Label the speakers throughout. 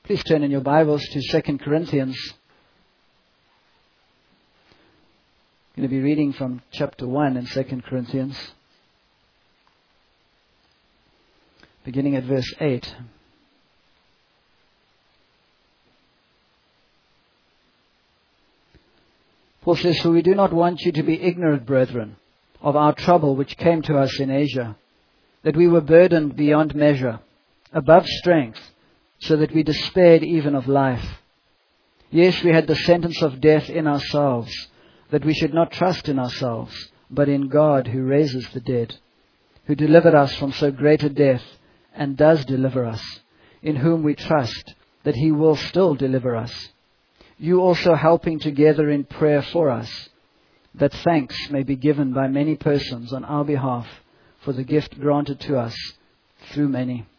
Speaker 1: Please turn in your Bibles to 2 Corinthians. I'm going to be reading from chapter 1 in 2 Corinthians, beginning at verse 8. Paul says, "For we do not want you to be ignorant, brethren, of our trouble which came to us in Asia, that we were burdened beyond measure, above strength, so that we despaired even of life. Yes, we had the sentence of death in ourselves, that we should not trust in ourselves, but in God who raises the dead, who delivered us from so great a death, and does deliver us, in whom we trust that He will still deliver us. You also helping together in prayer for us, that thanks may be given by many persons on our behalf for the gift granted to us through many.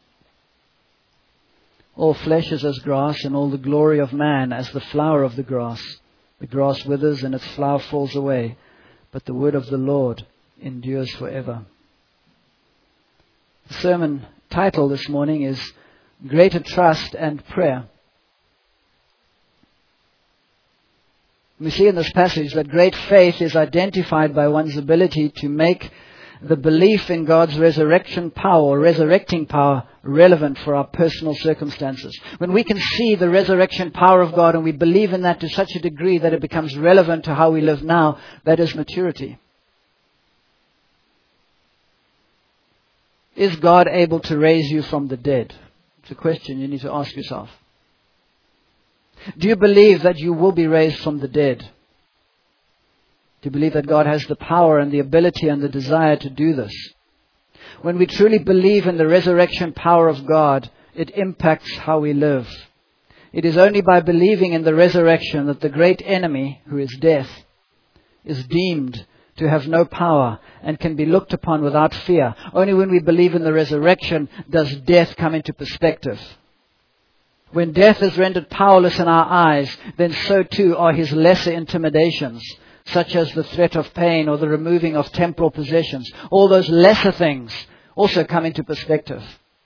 Speaker 1: All flesh is as grass, and all the glory of man as the flower of the grass. The grass withers and its flower falls away, but the word of the Lord endures forever." The sermon title this morning is Greater Trust and Prayer. We see in this passage that great faith is identified by one's ability to make the belief in God's resurrection power, or resurrecting power, relevant for our personal circumstances. When we can see the resurrection power of God and we believe in that to such a degree that it becomes relevant to how we live now, that is maturity. Is God able to raise you from the dead? It's a question you need to ask yourself. Do you believe that you will be raised from the dead? Do you believe that God has the power and the ability and the desire to do this? When we truly believe in the resurrection power of God, it impacts how we live. It is only by believing in the resurrection that the great enemy, who is death, is deemed to have no power and can be looked upon without fear. Only when we believe in the resurrection does death come into perspective. When death is rendered powerless in our eyes, then so too are his lesser intimidations, such as the threat of pain or the removing of temporal possessions. All those lesser things also come into perspective.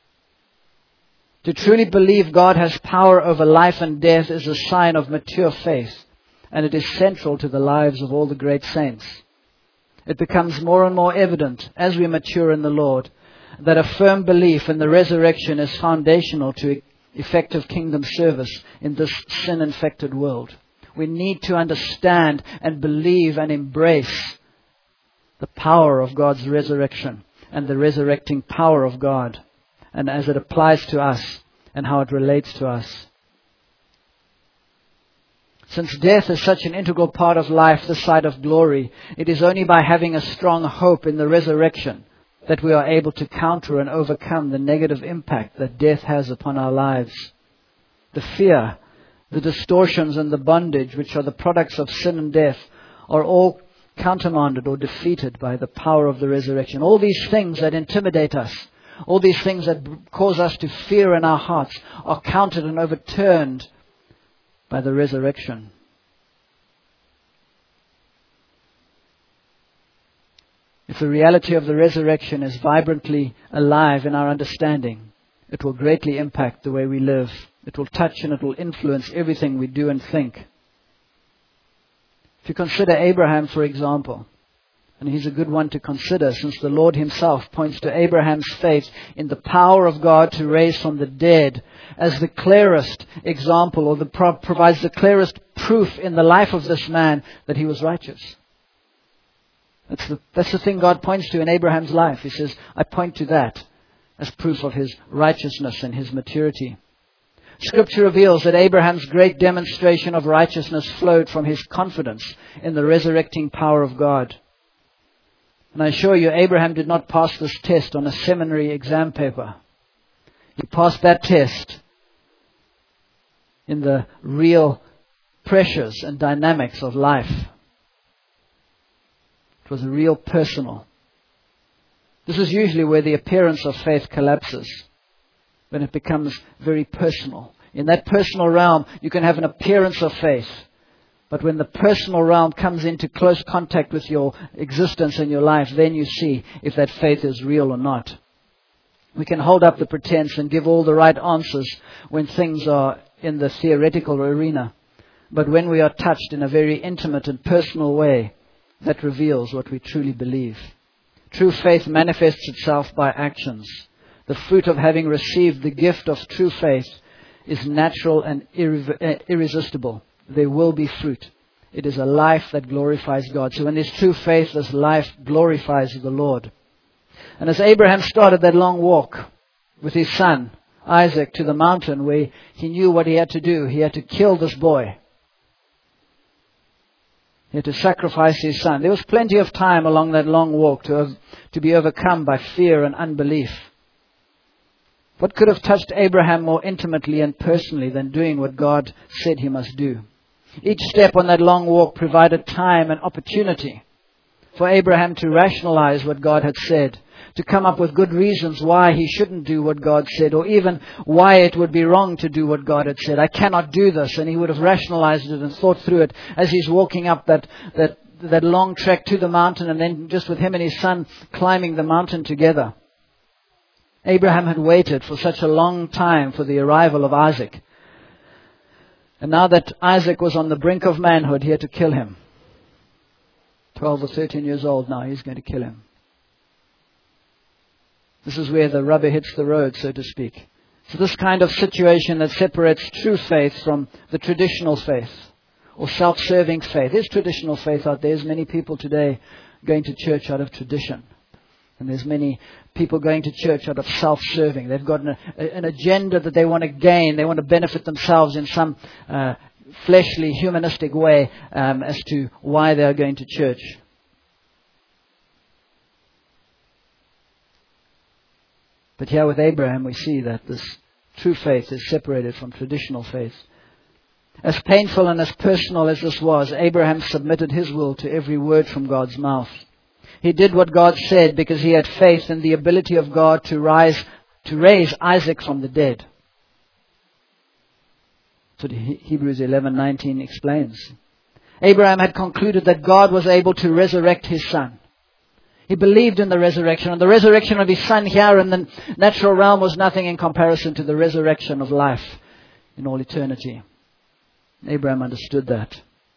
Speaker 1: To truly believe God has power over life and death is a sign of mature faith, and it is central to the lives of all the great saints. It becomes more and more evident as we mature in the Lord that a firm belief in the resurrection is foundational to effective kingdom service in this sin-infected world. We need to understand and believe and embrace the power of God's resurrection and the resurrecting power of God, and as it applies to us and how it relates to us. Since death is such an integral part of life this side of glory, it is only by having a strong hope in the resurrection that we are able to counter and overcome the negative impact that death has upon our lives. The fear, the distortions and the bondage, which are the products of sin and death, are all countermanded or defeated by the power of the resurrection. All these things that intimidate us, all these things that cause us to fear in our hearts, are countered and overturned by the resurrection. If the reality of the resurrection is vibrantly alive in our understanding, it will greatly impact the way we live. It will touch and it will influence everything we do and think. If you consider Abraham, for example, and he's a good one to consider since the Lord himself points to Abraham's faith in the power of God to raise from the dead as the clearest example, or provides the clearest proof in the life of this man that he was righteous. That's the thing God points to in Abraham's life. He says, I point to that as proof of his righteousness and his maturity. Scripture reveals that Abraham's great demonstration of righteousness flowed from his confidence in the resurrecting power of God. And I assure you, Abraham did not pass this test on a seminary exam paper. He passed that test in the real pressures and dynamics of life. It was a real personal. This is usually where the appearance of faith collapses, when it becomes very personal. In that personal realm, you can have an appearance of faith. But when the personal realm comes into close contact with your existence and your life, then you see if that faith is real or not. We can hold up the pretense and give all the right answers when things are in the theoretical arena, but when we are touched in a very intimate and personal way, that reveals what we truly believe. True faith manifests itself by actions. The fruit of having received the gift of true faith is natural and irresistible. There will be fruit. It is a life that glorifies God. So when there's true faith, this life glorifies the Lord. And as Abraham started that long walk with his son, Isaac, to the mountain where he knew what he had to do, he had to kill this boy. He had to sacrifice his son. There was plenty of time along that long walk to be overcome by fear and unbelief. What could have touched Abraham more intimately and personally than doing what God said he must do? Each step on that long walk provided time and opportunity for Abraham to rationalize what God had said, to come up with good reasons why he shouldn't do what God said, or even why it would be wrong to do what God had said. I cannot do this. And he would have rationalized it and thought through it as he's walking up that long trek to the mountain, and then just with him and his son climbing the mountain together. Abraham had waited for such a long time for the arrival of Isaac. And now that Isaac was on the brink of manhood, he had to kill him. 12 or 13 years old now, he's going to kill him. This is where the rubber hits the road, so to speak. So this kind of situation that separates true faith from the traditional faith or self-serving faith. There's traditional faith out there. There's many people today going to church out of tradition. And there's many people going to church out of self-serving. They've got an agenda that they want to gain. They want to benefit themselves in some fleshly, humanistic way as to why they are going to church. But here with Abraham we see that this true faith is separated from traditional faith. As painful and as personal as this was, Abraham submitted his will to every word from God's mouth. He did what God said because he had faith in the ability of God to raise Isaac from the dead. So Hebrews 11:19 explains. Abraham had concluded that God was able to resurrect his son. He believed in the resurrection, and the resurrection of his son here in the natural realm was nothing in comparison to the resurrection of life in all eternity. Abraham understood that.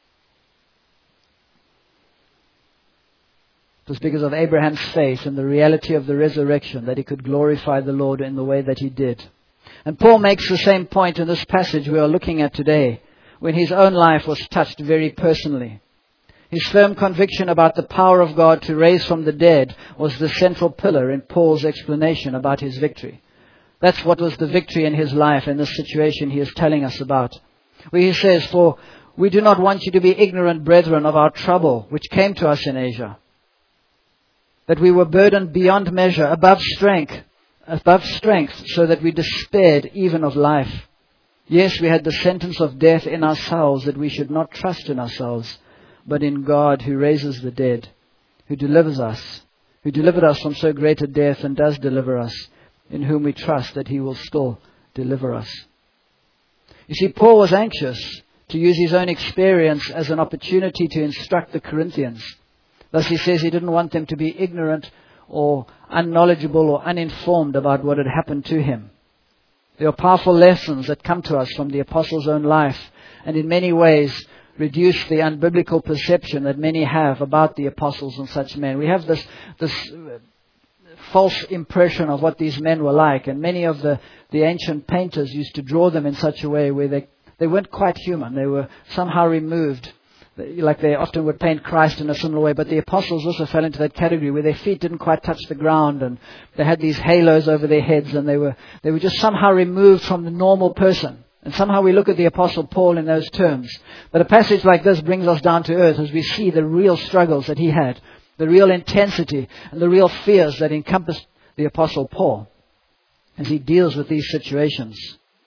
Speaker 1: It was because of Abraham's faith in the reality of the resurrection that he could glorify the Lord in the way that he did. And Paul makes the same point in this passage we are looking at today, when his own life was touched very personally. His firm conviction about the power of God to raise from the dead was the central pillar in Paul's explanation about his victory. That's what was the victory in his life in this situation he is telling us about. Where he says, "For we do not want you to be ignorant, brethren, of our trouble which came to us in Asia, that we were burdened beyond measure, above strength, so that we despaired even of life. Yes, we had the sentence of death in ourselves, that we should not trust in ourselves, but in God who raises the dead, who delivered us from so great a death and does deliver us, in whom we trust that he will still deliver us." You see, Paul was anxious to use his own experience as an opportunity to instruct the Corinthians. Thus he says he didn't want them to be ignorant or unknowledgeable or uninformed about what had happened to him. There are powerful lessons that come to us from the apostles' own life, and in many ways reduce the unbiblical perception that many have about the apostles and such men. We have this false impression of what these men were like, and many of the ancient painters used to draw them in such a way where they weren't quite human. They were somehow removed, like they often would paint Christ in a similar way. But the apostles also fell into that category where their feet didn't quite touch the ground, and they had these halos over their heads, and they were just somehow removed from the normal person. And somehow we look at the Apostle Paul in those terms. But a passage like this brings us down to earth as we see the real struggles that he had, the real intensity and the real fears that encompassed the Apostle Paul as he deals with these situations.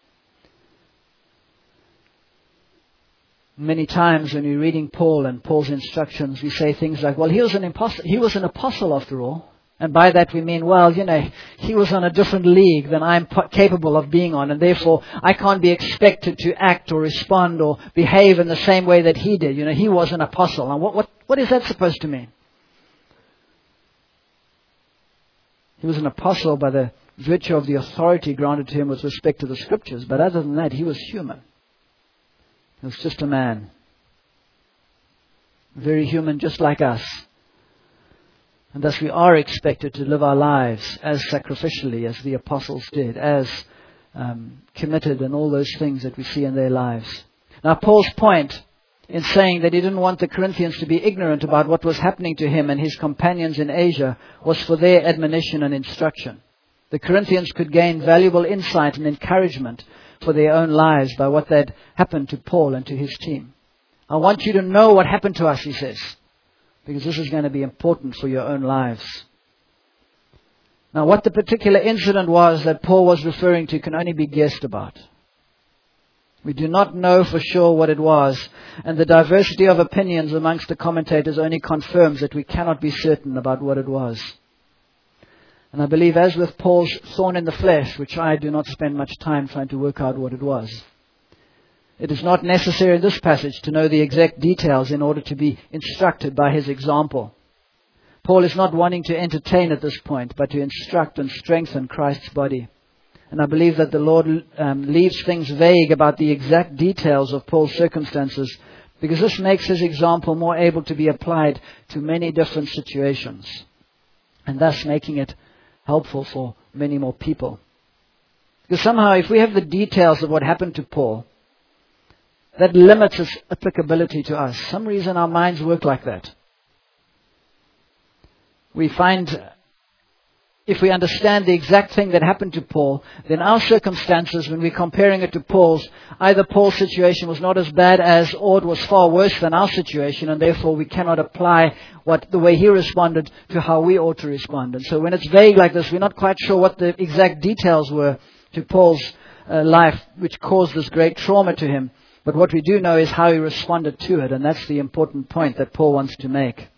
Speaker 1: Many times when you're reading Paul and Paul's instructions, we say things like, well, he was an apostle after all. And by that we mean, well, he was on a different league than I'm capable of being on, and therefore I can't be expected to act or respond or behave in the same way that he did. He was an apostle. And what is that supposed to mean? He was an apostle by the virtue of the authority granted to him with respect to the Scriptures. But other than that, he was human. He was just a man. Very human, just like us. And thus we are expected to live our lives as sacrificially as the apostles did, as committed and all those things that we see in their lives. Now Paul's point in saying that he didn't want the Corinthians to be ignorant about what was happening to him and his companions in Asia was for their admonition and instruction. The Corinthians could gain valuable insight and encouragement for their own lives by what had happened to Paul and to his team. I want you to know what happened to us, he says, because this is going to be important for your own lives. Now, what the particular incident was that Paul was referring to can only be guessed about. We do not know for sure what it was, and the diversity of opinions amongst the commentators only confirms that we cannot be certain about what it was. And I believe, as with Paul's thorn in the flesh, which I do not spend much time trying to work out what it was, it is not necessary in this passage to know the exact details in order to be instructed by his example. Paul is not wanting to entertain at this point, but to instruct and strengthen Christ's body. And I believe that the Lord leaves things vague about the exact details of Paul's circumstances, because this makes his example more able to be applied to many different situations, and thus making it helpful for many more people. Because somehow, if we have the details of what happened to Paul, that limits its applicability to us. For some reason our minds work like that. We find, if we understand the exact thing that happened to Paul, then our circumstances, when we're comparing it to Paul's, either Paul's situation was not as bad as, or it was far worse than our situation, and therefore we cannot apply the way he responded to how we ought to respond. And so when it's vague like this, we're not quite sure what the exact details were to Paul's life, which caused this great trauma to him. But what we do know is how he responded to it, and that's the important point that Paul wants to make.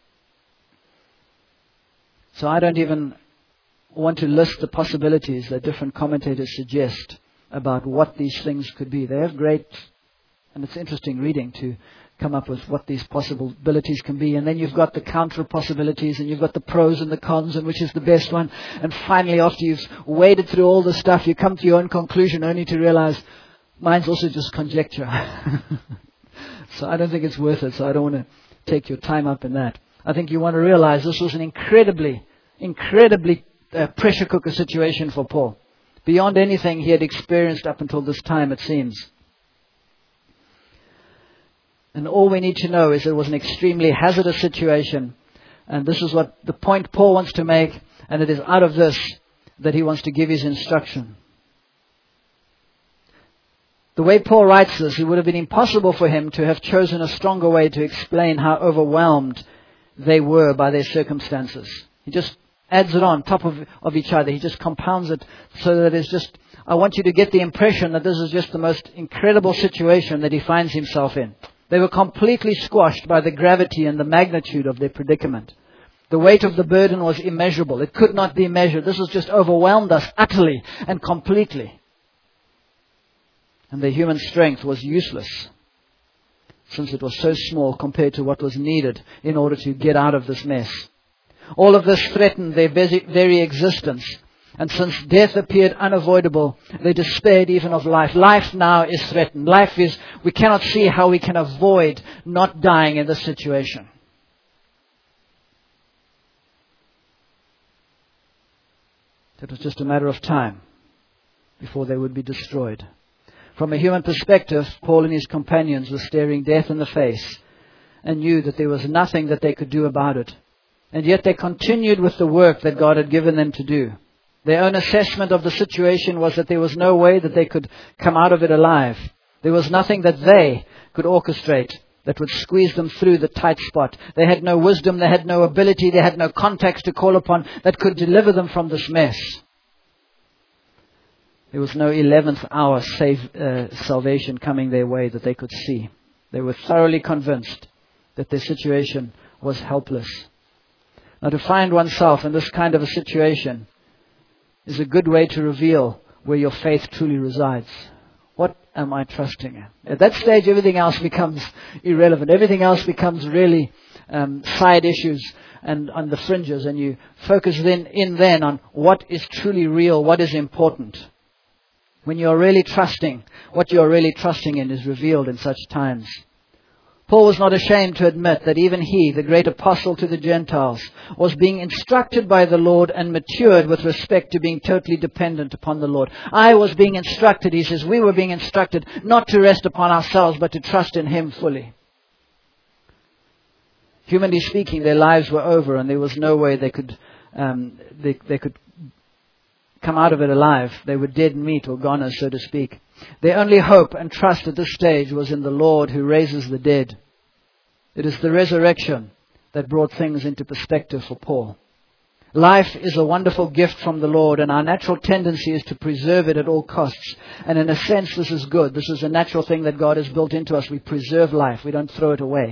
Speaker 1: So I don't even want to list the possibilities that different commentators suggest about what these things could be. They have great, and it's interesting reading to come up with what these possibilities can be. And then you've got the counter possibilities, and you've got the pros and the cons, and which is the best one. And finally, after you've waded through all the stuff, you come to your own conclusion only to realize mine's also just conjecture. So I don't think it's worth it. So I don't want to take your time up in that. I think you want to realize this was an incredibly pressure cooker situation for Paul. Beyond anything he had experienced up until this time, it seems. And all we need to know is it was an extremely hazardous situation. And this is what the point Paul wants to make. And it is out of this that he wants to give his instruction. The way Paul writes this, it would have been impossible for him to have chosen a stronger way to explain how overwhelmed they were by their circumstances. He just adds it on top of each other. He just compounds it so that it's just, I want you to get the impression that this is just the most incredible situation that he finds himself in. They were completely squashed by the gravity and the magnitude of their predicament. The weight of the burden was immeasurable. It could not be measured. This has just overwhelmed us utterly and completely. And their human strength was useless, since it was so small compared to what was needed in order to get out of this mess. All of this threatened their very existence. And since death appeared unavoidable, they despaired even of life. Life now is threatened. We cannot see how we can avoid not dying in this situation. It was just a matter of time before they would be destroyed. From a human perspective, Paul and his companions were staring death in the face and knew that there was nothing that they could do about it. And yet they continued with the work that God had given them to do. Their own assessment of the situation was that there was no way that they could come out of it alive. There was nothing that they could orchestrate that would squeeze them through the tight spot. They had no wisdom, they had no ability, they had no contacts to call upon that could deliver them from this mess. There was no 11th hour salvation coming their way that they could see. They were thoroughly convinced that their situation was helpless. Now, to find oneself in this kind of a situation is a good way to reveal where your faith truly resides. What am I trusting in? At that stage, everything else becomes irrelevant. Everything else becomes really side issues and on the fringes, and you focus then on what is truly real, what is important. When you're really trusting, what you're really trusting in is revealed in such times. Paul was not ashamed to admit that even he, the great apostle to the Gentiles, was being instructed by the Lord and matured with respect to being totally dependent upon the Lord. I was being instructed, he says, we were being instructed not to rest upon ourselves, but to trust in Him fully. Humanly speaking, their lives were over, and there was no way they could come out of it alive. They were dead meat or goners, so to speak. Their only hope and trust at this stage was in the Lord who raises the dead. It is the resurrection that brought things into perspective for Paul. Life is a wonderful gift from the Lord, and our natural tendency is to preserve it at all costs. And in a sense, this is good. This is a natural thing that God has built into us. We preserve life. We don't throw it away.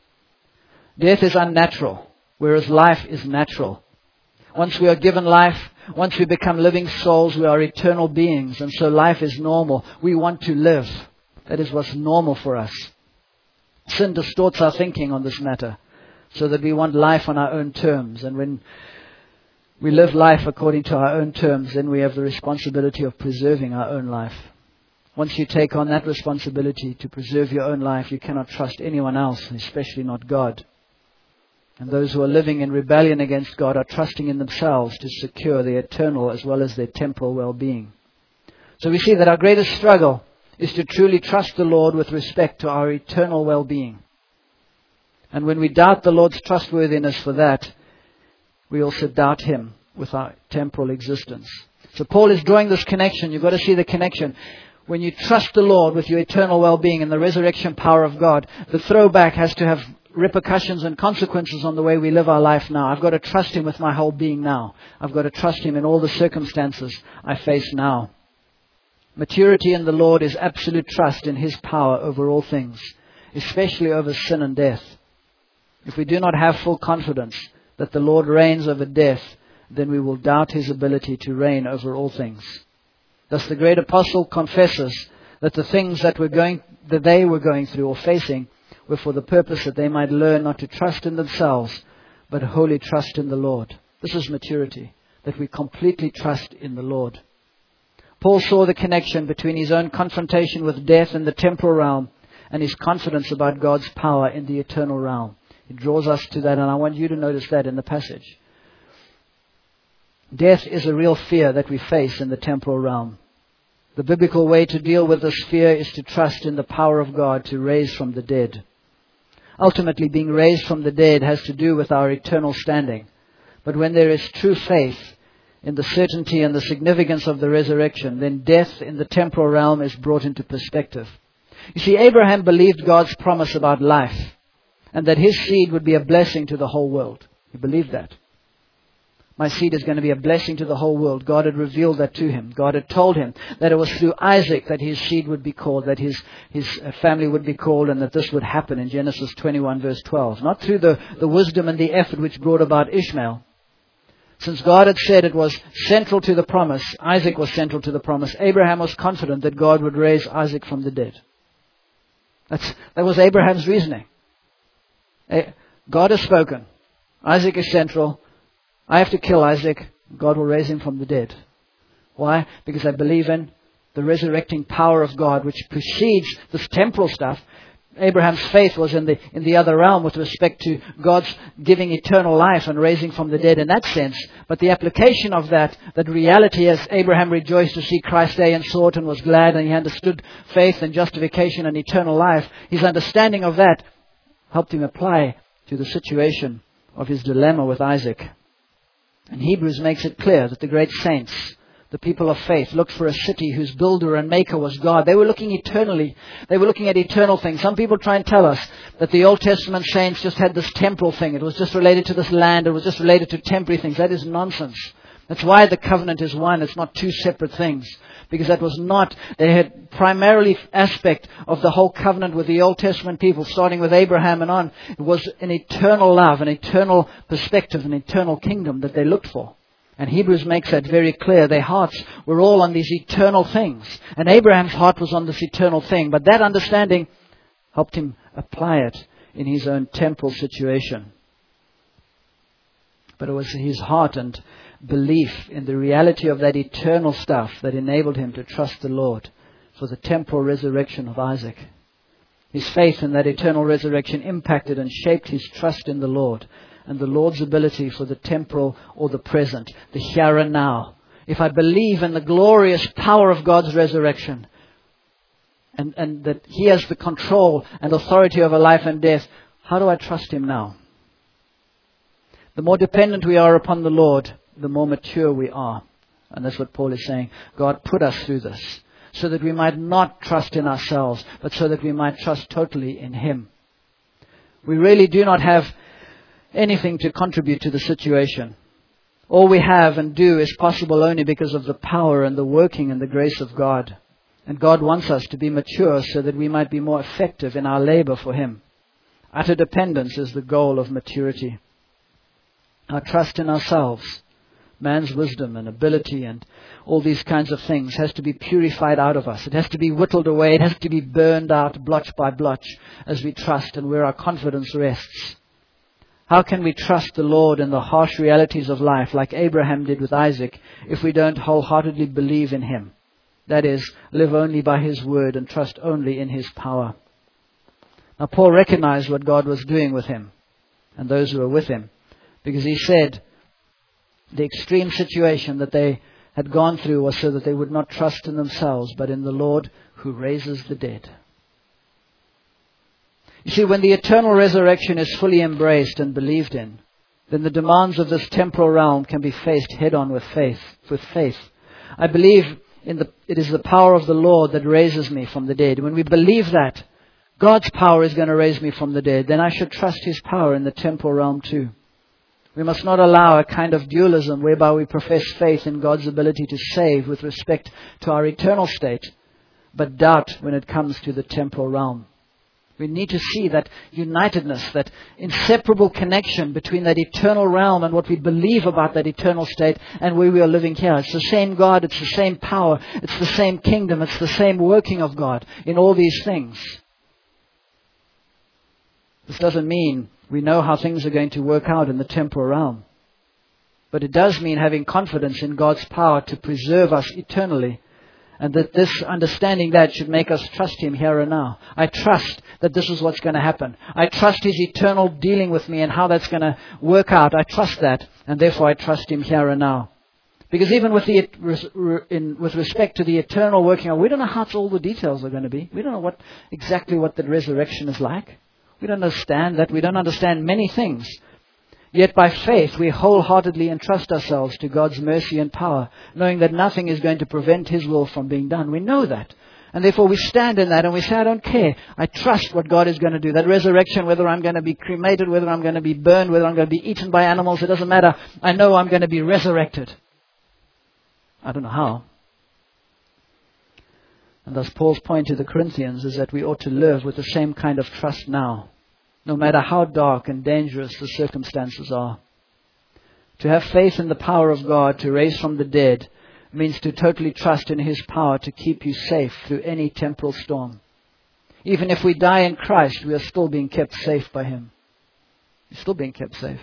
Speaker 1: Death is unnatural, whereas life is natural. Once we are given life, once we become living souls, we are eternal beings. And so life is normal. We want to live. That is what's normal for us. Sin distorts our thinking on this matter, so that we want life on our own terms. And when we live life according to our own terms, then we have the responsibility of preserving our own life. Once you take on that responsibility to preserve your own life, you cannot trust anyone else, especially not God. And those who are living in rebellion against God are trusting in themselves to secure their eternal as well as their temporal well-being. So we see that our greatest struggle is to truly trust the Lord with respect to our eternal well-being. And when we doubt the Lord's trustworthiness for that, we also doubt Him with our temporal existence. So Paul is drawing this connection. You've got to see the connection. When you trust the Lord with your eternal well-being and the resurrection power of God, the throwback has to have repercussions and consequences on the way we live our life now. I've got to trust Him with my whole being now. I've got to trust Him in all the circumstances I face now. Maturity in the Lord is absolute trust in His power over all things, especially over sin and death. If we do not have full confidence that the Lord reigns over death, then we will doubt His ability to reign over all things. Thus the great apostle confesses that the things that they were going through or facing were for the purpose that they might learn not to trust in themselves, but wholly trust in the Lord. This is maturity, that we completely trust in the Lord. Paul saw the connection between his own confrontation with death in the temporal realm and his confidence about God's power in the eternal realm. It draws us to that, and I want you to notice that in the passage. Death is a real fear that we face in the temporal realm. The biblical way to deal with this fear is to trust in the power of God to raise from the dead. Ultimately, being raised from the dead has to do with our eternal standing. But when there is true faith in the certainty and the significance of the resurrection, then death in the temporal realm is brought into perspective. You see, Abraham believed God's promise about life and that his seed would be a blessing to the whole world. He believed that. My seed is going to be a blessing to the whole world. God had revealed that to him. God had told him that it was through Isaac that his seed would be called, that his family would be called, and that this would happen in Genesis 21 verse 12. Not through the wisdom and the effort which brought about Ishmael. Since God had said it was central to the promise, Isaac was central to the promise, Abraham was confident that God would raise Isaac from the dead. That was Abraham's reasoning. God has spoken. Isaac is central. I have to kill Isaac. God will raise him from the dead. Why? Because I believe in the resurrecting power of God, which precedes this temporal stuff. Abraham's faith was in the other realm with respect to God's giving eternal life and raising from the dead in that sense. But the application of that reality, as Abraham rejoiced to see Christ's day and saw it and was glad, and he understood faith and justification and eternal life, his understanding of that helped him apply to the situation of his dilemma with Isaac. And Hebrews makes it clear that the great saints, the people of faith, looked for a city whose builder and maker was God. They were looking eternally. They were looking at eternal things. Some people try and tell us that the Old Testament saints just had this temporal thing. It was just related to this land. It was just related to temporary things. That is nonsense. That's why the covenant is one. It's not two separate things. Because that was not, they had primarily aspect of the whole covenant with the Old Testament people, starting with Abraham and on. It was an eternal love, an eternal perspective, an eternal kingdom that they looked for. And Hebrews makes that very clear. Their hearts were all on these eternal things. And Abraham's heart was on this eternal thing. But that understanding helped him apply it in his own temporal situation. But it was his heart and belief in the reality of that eternal stuff that enabled him to trust the Lord for the temporal resurrection of Isaac. His faith in that eternal resurrection impacted and shaped his trust in the Lord and the Lord's ability for the temporal or the present, the here and now. If I believe in the glorious power of God's resurrection and that He has the control and authority over life and death, how do I trust Him now? The more dependent we are upon the Lord, the more mature we are. And that's what Paul is saying. God put us through this so that we might not trust in ourselves, but so that we might trust totally in Him. We really do not have anything to contribute to the situation. All we have and do is possible only because of the power and the working and the grace of God. And God wants us to be mature so that we might be more effective in our labor for Him. Utter dependence is the goal of maturity. Our trust in ourselves, man's wisdom and ability and all these kinds of things has to be purified out of us. It has to be whittled away. It has to be burned out blotch by blotch as we trust and where our confidence rests. How can we trust the Lord in the harsh realities of life like Abraham did with Isaac if we don't wholeheartedly believe in Him? That is, live only by His word and trust only in His power. Now Paul recognized what God was doing with him and those who were with him, because he said the extreme situation that they had gone through was so that they would not trust in themselves but in the Lord who raises the dead. You see, when the eternal resurrection is fully embraced and believed in, then the demands of this temporal realm can be faced head-on with faith. I believe it is the power of the Lord that raises me from the dead. When we believe that God's power is going to raise me from the dead, then I should trust His power in the temporal realm too. We must not allow a kind of dualism whereby we profess faith in God's ability to save with respect to our eternal state, but doubt when it comes to the temporal realm. We need to see that unitedness, that inseparable connection between that eternal realm and what we believe about that eternal state and where we are living here. It's the same God, it's the same power, it's the same kingdom, it's the same working of God in all these things. This doesn't mean we know how things are going to work out in the temporal realm. But it does mean having confidence in God's power to preserve us eternally. And that this understanding that should make us trust Him here and now. I trust that this is what's going to happen. I trust His eternal dealing with me and how that's going to work out. I trust that, and therefore I trust Him here and now. Because even with respect to the eternal working out, we don't know how all the details are going to be. We don't know exactly what the resurrection is like. We don't understand that. We don't understand many things. Yet by faith we wholeheartedly entrust ourselves to God's mercy and power, knowing that nothing is going to prevent His will from being done. We know that. And therefore we stand in that and we say, I don't care. I trust what God is going to do. That resurrection, whether I'm going to be cremated, whether I'm going to be burned, whether I'm going to be eaten by animals, it doesn't matter. I know I'm going to be resurrected. I don't know how. And thus Paul's point to the Corinthians is that we ought to live with the same kind of trust now, no matter how dark and dangerous the circumstances are. To have faith in the power of God to raise from the dead means to totally trust in His power to keep you safe through any temporal storm. Even if we die in Christ, we are still being kept safe by Him. We're still being kept safe.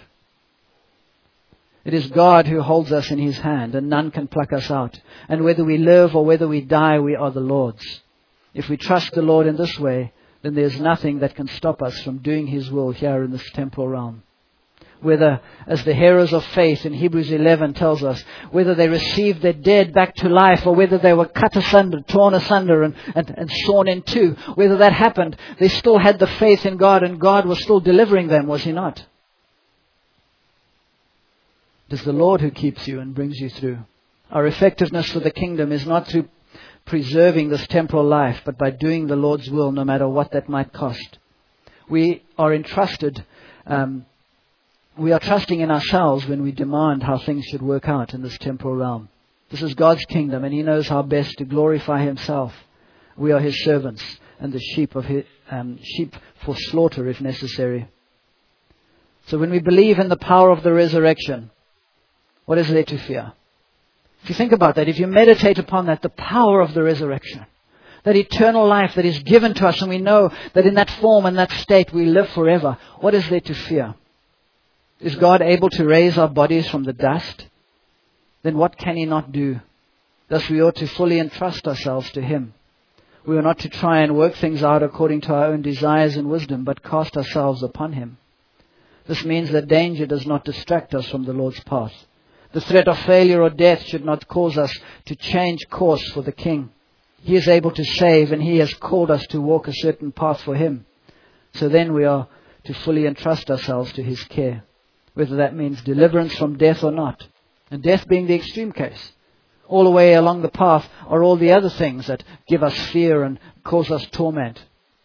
Speaker 1: It is God who holds us in His hand, and none can pluck us out. And whether we live or whether we die, we are the Lord's. If we trust the Lord in this way, then there's nothing that can stop us from doing His will here in this temporal realm. Whether, as the heroes of faith in Hebrews 11 tells us, whether they received their dead back to life or whether they were cut asunder, torn asunder and sawn in two, whether that happened, they still had the faith in God and God was still delivering them, was He not? It is the Lord who keeps you and brings you through. Our effectiveness for the kingdom is not through preserving this temporal life, but by doing the Lord's will, no matter what that might cost. We are entrusted, we are trusting in ourselves when we demand how things should work out in this temporal realm. This is God's kingdom, and He knows how best to glorify Himself. We are His servants and the sheep for slaughter if necessary. So when we believe in the power of the resurrection, what is there to fear? If you think about that, if you meditate upon that, the power of the resurrection, that eternal life that is given to us, and we know that in that form and that state we live forever, what is there to fear? Is God able to raise our bodies from the dust? Then what can He not do? Thus we ought to fully entrust ourselves to Him. We are not to try and work things out according to our own desires and wisdom, but cast ourselves upon Him. This means that danger does not distract us from the Lord's path. The threat of failure or death should not cause us to change course for the King. He is able to save, and He has called us to walk a certain path for Him. So then we are to fully entrust ourselves to His care, whether that means deliverance from death or not. And death being the extreme case. All the way along the path are all the other things that give us fear and cause us torment.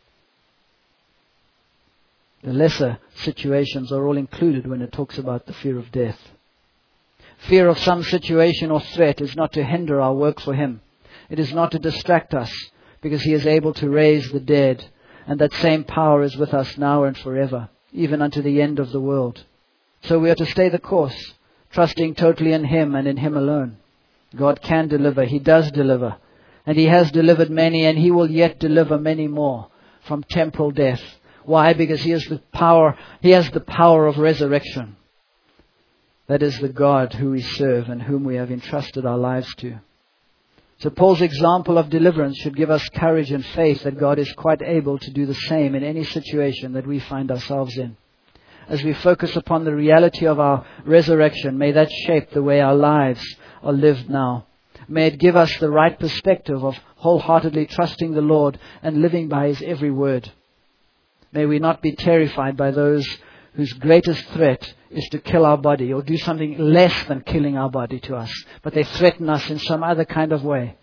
Speaker 1: The lesser situations are all included when it talks about the fear of death. Fear of some situation or threat is not to hinder our work for Him. It is not to distract us, because He is able to raise the dead, and that same power is with us now and forever, even unto the end of the world. So we are to stay the course, trusting totally in Him and in Him alone. God can deliver. He does deliver. And He has delivered many, and He will yet deliver many more from temporal death. Why? Because He has the power of resurrection. That is the God who we serve and whom we have entrusted our lives to. So Paul's example of deliverance should give us courage and faith that God is quite able to do the same in any situation that we find ourselves in. As we focus upon the reality of our resurrection, may that shape the way our lives are lived now. May it give us the right perspective of wholeheartedly trusting the Lord and living by His every word. May we not be terrified by those whose greatest threat is to kill our body or do something less than killing our body to us, but they threaten us in some other kind of way.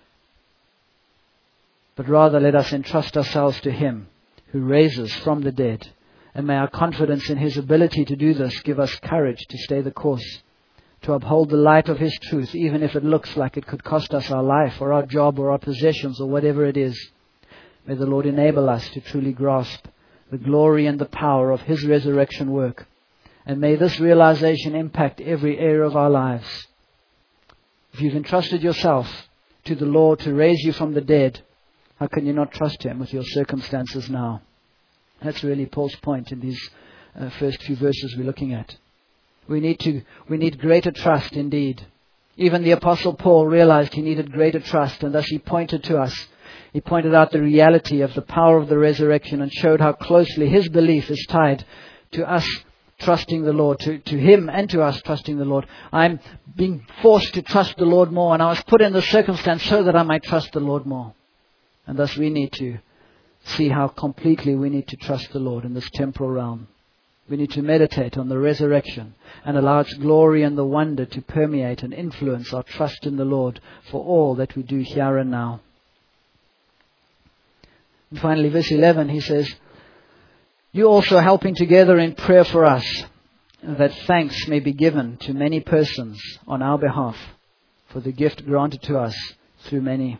Speaker 1: But rather let us entrust ourselves to Him who raises from the dead. And may our confidence in His ability to do this give us courage to stay the course, to uphold the light of His truth, even if it looks like it could cost us our life or our job or our possessions or whatever it is. May the Lord enable us to truly grasp the glory and the power of His resurrection work. And may this realization impact every area of our lives. If you've entrusted yourself to the Lord to raise you from the dead, how can you not trust Him with your circumstances now? That's really Paul's point in these first few verses we're looking at. We need greater trust indeed. Even the Apostle Paul realized he needed greater trust, and thus he pointed to us. He pointed out the reality of the power of the resurrection and showed how closely his belief is tied to us trusting the Lord, to him and to us trusting the Lord. I'm being forced to trust the Lord more, and I was put in this circumstance so that I might trust the Lord more. And thus we need to see how completely we need to trust the Lord in this temporal realm. We need to meditate on the resurrection and allow its glory and the wonder to permeate and influence our trust in the Lord for all that we do here and now. And finally, verse 11, he says, "You also helping together in prayer for us, that thanks may be given to many persons on our behalf for the gift granted to us through many."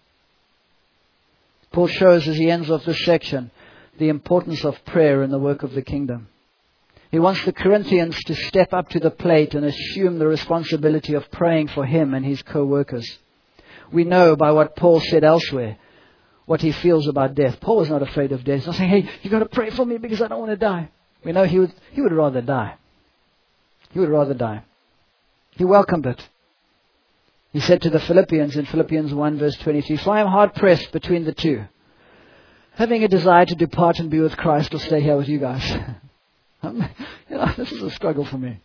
Speaker 1: Paul shows as he ends off this section the importance of prayer in the work of the kingdom. He wants the Corinthians to step up to the plate and assume the responsibility of praying for him and his co-workers. We know by what Paul said elsewhere what he feels about death. Paul was not afraid of death. He's not saying, "Hey, you got to pray for me because I don't want to die." We know he would rather die. He would rather die. He welcomed it. He said to the Philippians in Philippians 1 verse 23, "For I am hard pressed between the two, having a desire to depart and be with Christ or stay here with you guys." This is a struggle for me.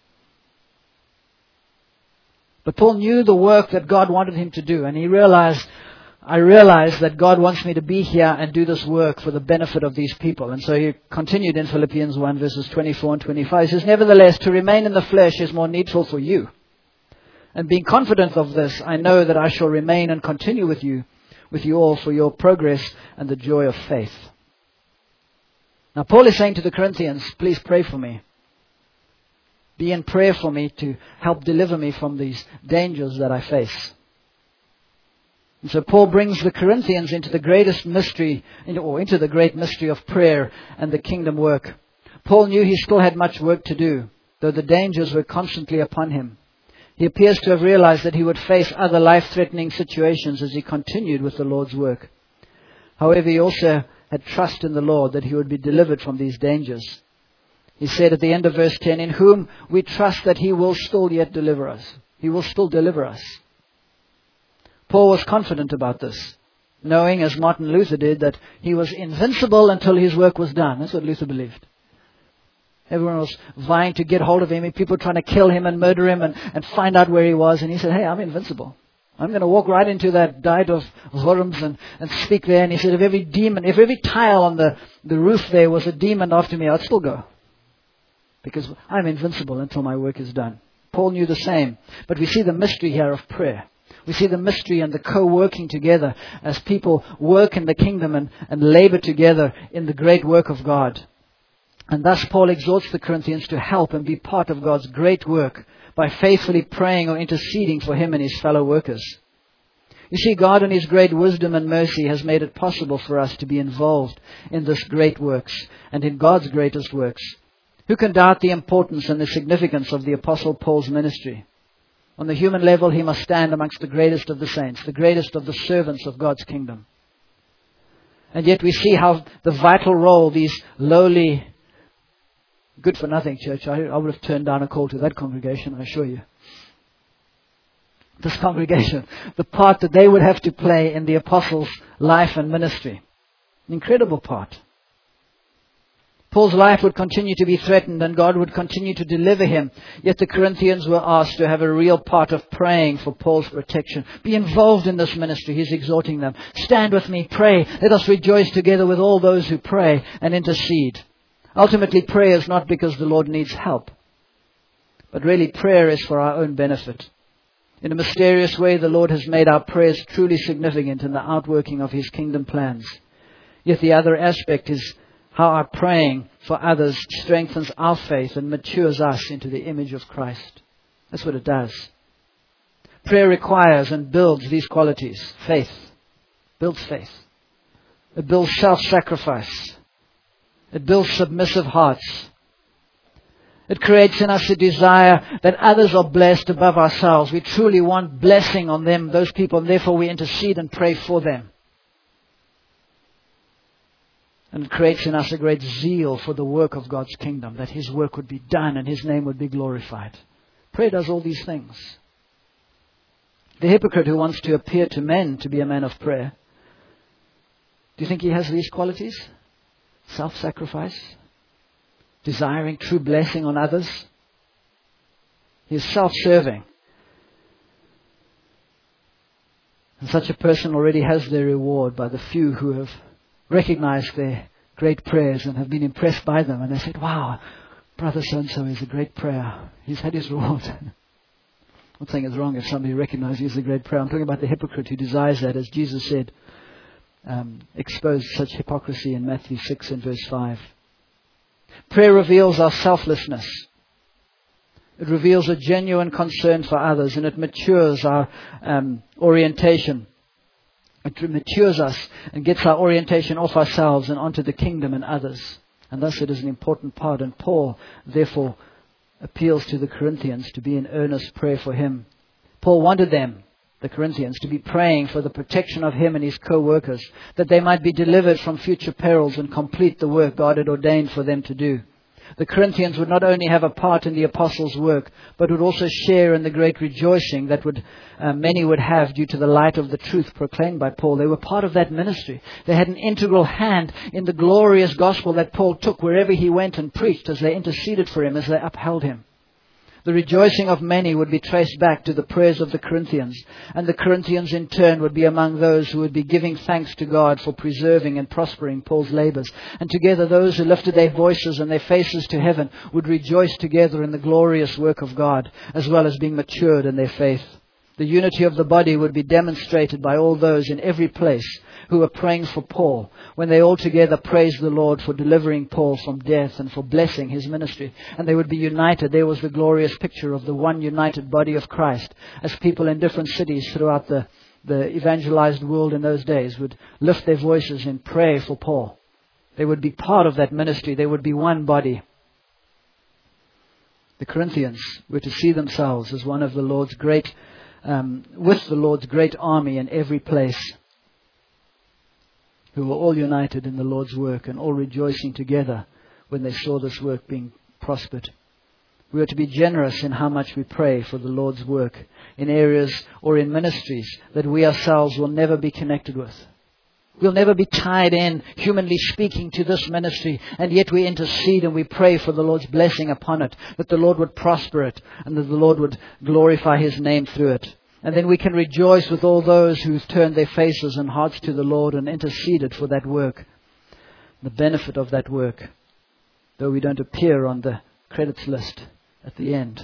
Speaker 1: But Paul knew the work that God wanted him to do, and he realized, I realize that God wants me to be here and do this work for the benefit of these people. And so he continued in Philippians 1 verses 24 and 25. He says, "Nevertheless, to remain in the flesh is more needful for you. And being confident of this, I know that I shall remain and continue with you all for your progress and the joy of faith." Now Paul is saying to the Corinthians, please pray for me. Be in prayer for me to help deliver me from these dangers that I face. And so Paul brings the Corinthians into the greatest mystery, into the great mystery of prayer and the kingdom work. Paul knew he still had much work to do, though the dangers were constantly upon him. He appears to have realized that he would face other life-threatening situations as he continued with the Lord's work. However, he also had trust in the Lord that he would be delivered from these dangers. He said at the end of verse 10, in whom we trust that he will still yet deliver us. He will still deliver us. Paul was confident about this, knowing, as Martin Luther did, that he was invincible until his work was done. That's what Luther believed. Everyone was vying to get hold of him, people trying to kill him and murder him and find out where he was. And he said, hey, I'm invincible. I'm going to walk right into that Diet of Worms and speak there. And he said, if every tile on the roof there was a demon after me, I'd still go. Because I'm invincible until my work is done. Paul knew the same. But we see the mystery here of prayer. We see the mystery and the co-working together as people work in the kingdom and labor together in the great work of God. And thus Paul exhorts the Corinthians to help and be part of God's great work by faithfully praying or interceding for him and his fellow workers. You see, God in his great wisdom and mercy has made it possible for us to be involved in this great works and in God's greatest works. Who can doubt the importance and the significance of the Apostle Paul's ministry? On the human level, he must stand amongst the greatest of the saints, the greatest of the servants of God's kingdom. And yet we see how the vital role these lowly, good-for-nothing church, I would have turned down a call to that congregation, I assure you. This congregation, the part that they would have to play in the apostles' life and ministry. An incredible part. Paul's life would continue to be threatened and God would continue to deliver him. Yet the Corinthians were asked to have a real part of praying for Paul's protection. Be involved in this ministry, he's exhorting them. Stand with me, pray. Let us rejoice together with all those who pray and intercede. Ultimately, prayer is not because the Lord needs help, but really prayer is for our own benefit. In a mysterious way, the Lord has made our prayers truly significant in the outworking of his kingdom plans. Yet the other aspect is how our praying for others strengthens our faith and matures us into the image of Christ. That's what it does. Prayer requires and builds these qualities. Faith. Builds faith. It builds self-sacrifice. It builds submissive hearts. It creates in us a desire that others are blessed above ourselves. We truly want blessing on them, those people, and therefore we intercede and pray for them. And it creates in us a great zeal for the work of God's kingdom, that his work would be done and his name would be glorified. Prayer does all these things. The hypocrite who wants to appear to men to be a man of prayer, do you think he has these qualities? Self-sacrifice, desiring true blessing on others. He is self-serving. And such a person already has their reward by the few who have recognized their great prayers and have been impressed by them. And they said, wow, brother so-and-so is a great prayer. He's had his reward. I'm not saying it's wrong if somebody recognizes he's a great prayer. I'm talking about the hypocrite who desires that, as Jesus said, exposed such hypocrisy in Matthew 6 and verse 5. Prayer reveals our selflessness. It reveals a genuine concern for others, and it matures our orientation. It matures us and gets our orientation off ourselves and onto the kingdom and others. And thus it is an important part. And Paul, therefore, appeals to the Corinthians to be in earnest prayer for him. Paul wanted them, the Corinthians, to be praying for the protection of him and his co-workers, that they might be delivered from future perils and complete the work God had ordained for them to do. The Corinthians would not only have a part in the apostles' work, but would also share in the great rejoicing that many would have due to the light of the truth proclaimed by Paul. They were part of that ministry. They had an integral hand in the glorious gospel that Paul took wherever he went and preached, as they interceded for him, as they upheld him. The rejoicing of many would be traced back to the prayers of the Corinthians, and the Corinthians in turn would be among those who would be giving thanks to God for preserving and prospering Paul's labors. And together those who lifted their voices and their faces to heaven would rejoice together in the glorious work of God, as well as being matured in their faith. The unity of the body would be demonstrated by all those in every place who were praying for Paul, when they all together praised the Lord for delivering Paul from death and for blessing his ministry. And they would be united. There was the glorious picture of the one united body of Christ, as people in different cities throughout the evangelized world in those days would lift their voices in prayer for Paul. They would be part of that ministry. They would be one body. The Corinthians were to see themselves as one of the Lord's great with the Lord's great army in every place. who were all united in the Lord's work and all rejoicing together when they saw this work being prospered. We are to be generous in how much we pray for the Lord's work in areas or in ministries that we ourselves will never be connected with. We'll never be tied in, humanly speaking, to this ministry, and yet we intercede and we pray for the Lord's blessing upon it, that the Lord would prosper it and that the Lord would glorify His name through it. And then we can rejoice with all those who've turned their faces and hearts to the Lord and interceded for that work. The benefit of that work, though we don't appear on the credits list at the end.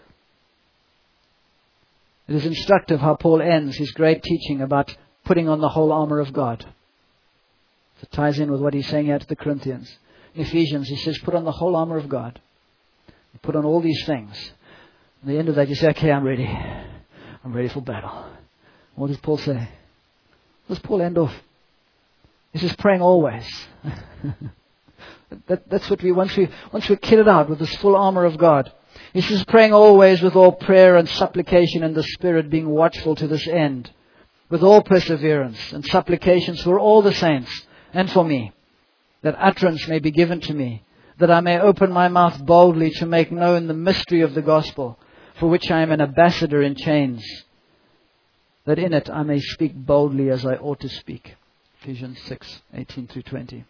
Speaker 1: It is instructive how Paul ends his great teaching about putting on the whole armour of God. It ties in with what he's saying here to the Corinthians. In Ephesians, he says, put on the whole armour of God. You put on all these things. At the end of that, you say, okay, I'm ready. I'm ready for battle. What does Paul say? What does Paul end off? He says, praying always. That's what once we're kitted out with this full armour of God. He says, praying always with all prayer and supplication in the Spirit, being watchful to this end, with all perseverance and supplications for all the saints and for me, that utterance may be given to me, that I may open my mouth boldly to make known the mystery of the gospel, for which I am an ambassador in chains, that in it I may speak boldly as I ought to speak. Ephesians 6:18-20.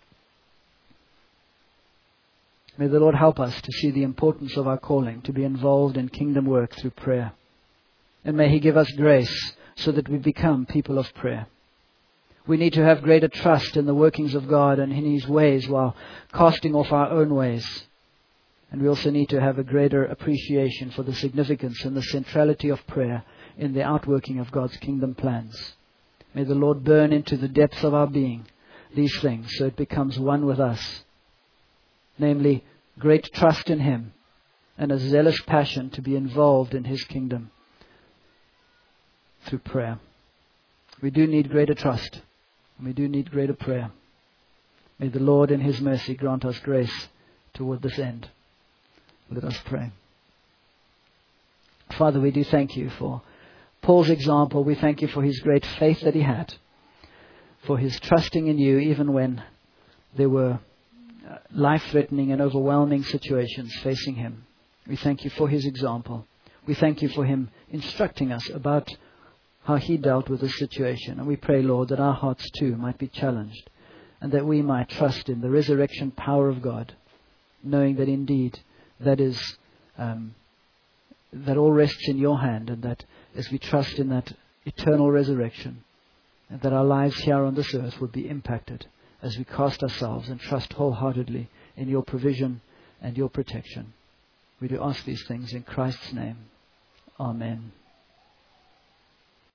Speaker 1: May the Lord help us to see the importance of our calling, to be involved in kingdom work through prayer. And may He give us grace so that we become people of prayer. We need to have greater trust in the workings of God and in His ways while casting off our own ways. And we also need to have a greater appreciation for the significance and the centrality of prayer in the outworking of God's kingdom plans. May the Lord burn into the depths of our being these things so it becomes one with us. Namely, great trust in Him and a zealous passion to be involved in His kingdom through prayer. We do need greater trust. And we do need greater prayer. May the Lord in His mercy grant us grace toward this end. Let us pray. Father, we do thank You for Paul's example. We thank You for his great faith that he had, for his trusting in You even when there were life-threatening and overwhelming situations facing him. We thank You for his example. We thank You for him instructing us about how he dealt with this situation. And we pray, Lord, that our hearts too might be challenged and that we might trust in the resurrection power of God, knowing that indeed that is that all rests in Your hand, and that as we trust in that eternal resurrection, and that our lives here on this earth will be impacted as we cast ourselves and trust wholeheartedly in Your provision and Your protection. We do ask these things in Christ's name. Amen.